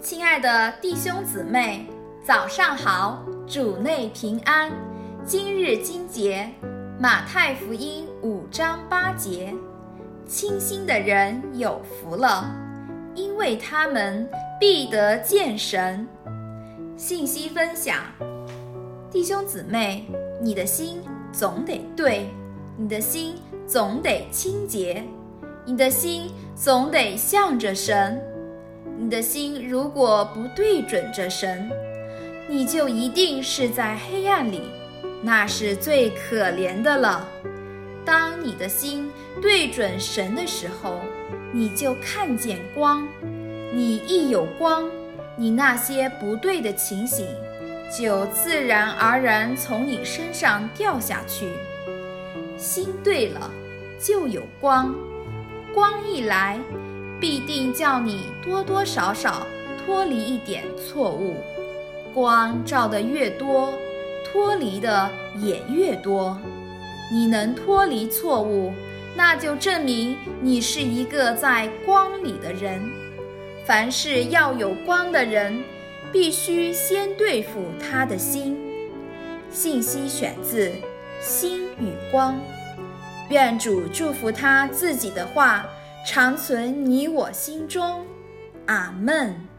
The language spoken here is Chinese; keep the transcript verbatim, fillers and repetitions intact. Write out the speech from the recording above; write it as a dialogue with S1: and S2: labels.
S1: 亲爱的弟兄姊妹，早上好，主内平安。今日经节，马太福音五章八节。清心的人有福了，因为他们必得见神。信息分享，弟兄姊妹，你的心总得对，你的心总得清洁，你的心总得向着神。你的心如果不对准着神，你就一定是在黑暗里，那是最可怜的了。当你的心对准神的时候，你就看见光。你一有光，你那些不对的情形就自然而然从你身上掉下去。心对了，就有光，光一来，必定叫你多多少少脱离一点错误。光照得越多，脱离的也越多。你能脱离错误，那就证明你是一个在光里的人。凡是要有光的人，必须先对付他的心。信息选自心与光。愿主祝福他自己的话常存你我心中，阿们。